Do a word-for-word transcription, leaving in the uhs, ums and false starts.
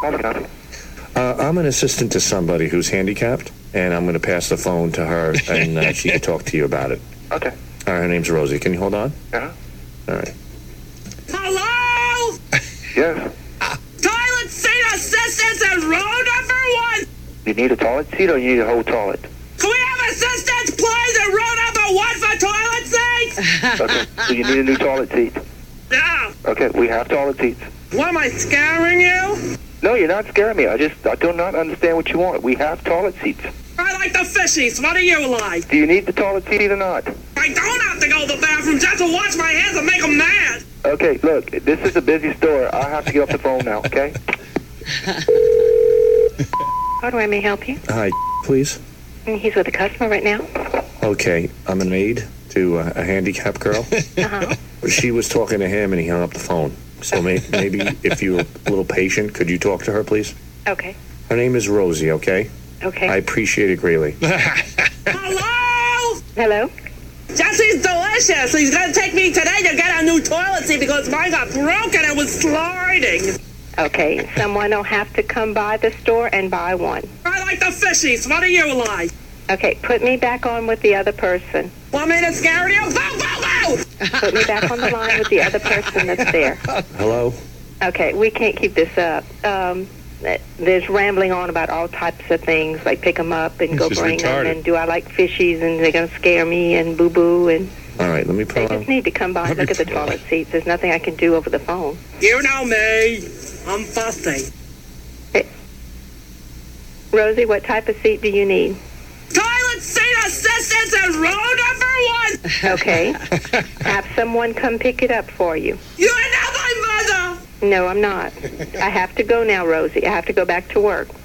Calling out. Uh, I'm an assistant to somebody who's handicapped, and I'm going to pass the phone to her, and uh, she can talk to you about it. Okay. All right, her name's Rosie. Can you hold on? Uh-huh. All right. Hello? Yes. Uh, toilet seat assistance at row number one. You need a toilet seat or you need a whole toilet? Can we have assistance, please, at row number one for toilet seats? Okay. So you need a new toilet seat. Yeah. Okay, we have toilet seats. What, am I scaring you? No, you're not scaring me. I just, I do not understand what you want. We have toilet seats. I like the fishies. What do you like? Do you need the toilet seat or not? I don't have to go to the bathroom just to wash my hands and make them mad. Okay, look, this is a busy store. I have to get off the phone now, okay? How do I may help you? Hi, please. He's with a customer right now. Okay, I'm an aide to uh, a handicapped girl. Uh-huh. She was talking to him, and he hung up the phone. So may- maybe if you're a little patient, could you talk to her, please? Okay. Her name is Rosie, okay? Okay. I appreciate it greatly. Hello? Hello? Jesse's delicious. He's going to take me today to get a new toilet seat because mine got broken and was sliding. Okay, someone will have to come by the store and buy one. I like the fishies. What do you like? Okay, put me back on with the other person. Want me to scare you? Bow, bow, bow! Put me back on the line with the other person that's there. Hello? Okay, we can't keep this up. Um, there's rambling on about all types of things, like pick them up and go She's bring them, retarded. and do I like fishies, and they're going to scare me, and boo-boo, and All right, let me they put on. just need to come by and look at the toilet seats. There's nothing I can do over the phone. You know me. I'm fussy. Hey, Rosie, what type of seat do you need? Toilet seat assistance at row number one. Okay. Have someone come pick it up for you. You're not my mother. No, I'm not. I have to go now, Rosie. I have to go back to work.